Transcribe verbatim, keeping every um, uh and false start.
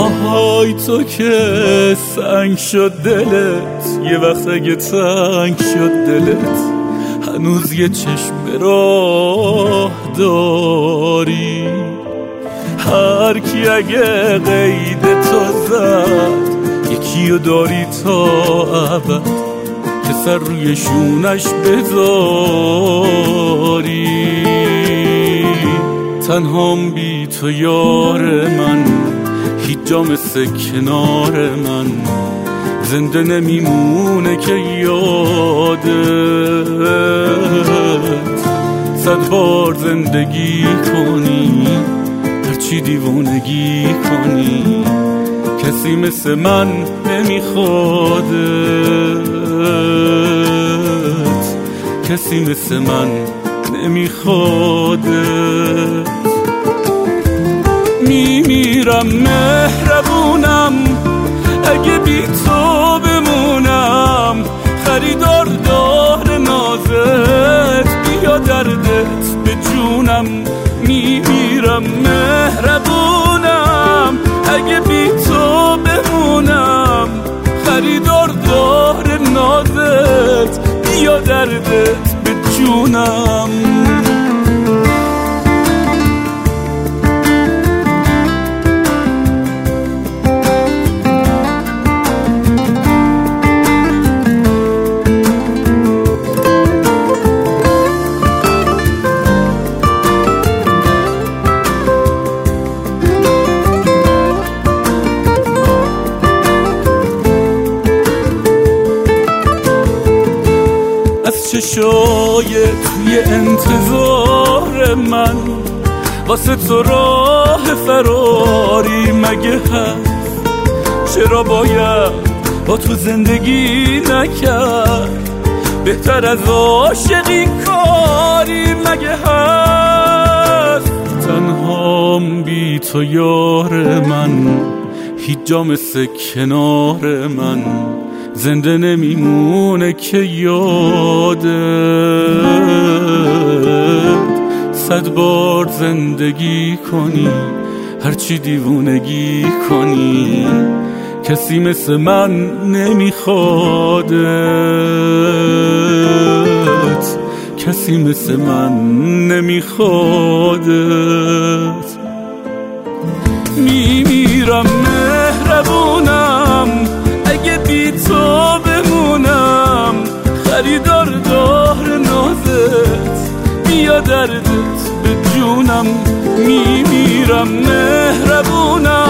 آهای تو که سنگ شد دلت، یه وقت اگه تنگ شد دلت، هنوز یه چشم به راه داری. هر کی اگه قید تو زد، یکیو داری تا ابد که سر روی شونش بذاری. تنهام بی تو یار من، هیچ جا مثل کنار من، زنده نمیمونه که یادت. صد بار زندگی کنی، هرچی دیوونگی کنی، کسی مثل من نمیخوادت، کسی مثل من نمیخوادت. میمیرم مهربونم اگه بی تو بمونم، خریدار دار نازت، بیا دردت به جونم. میمیرم مهربونم اگه بی تو بمونم، خریدار دار نازت، بیا دردت به جونم. از چشای توی انتظار من، واسه تو راه فراری مگه هست؟ چرا باید با تو زندگی نکرد؟ بهتر از عاشقی کاری مگه هست؟ تنهام بی تو یار من، هیچ جا مثل کنار من، زنده نمیمونه که یادت. صد بار زندگی کنی، هرچی دیوونگی کنی، کسی مثل من نمیخوادت، کسی مثل من نمیخوادت. میمیرم مهربونم اگه بی تو بمونم، خریدار دار نازت، بیا دردت به جونم. میمیرم مهربونم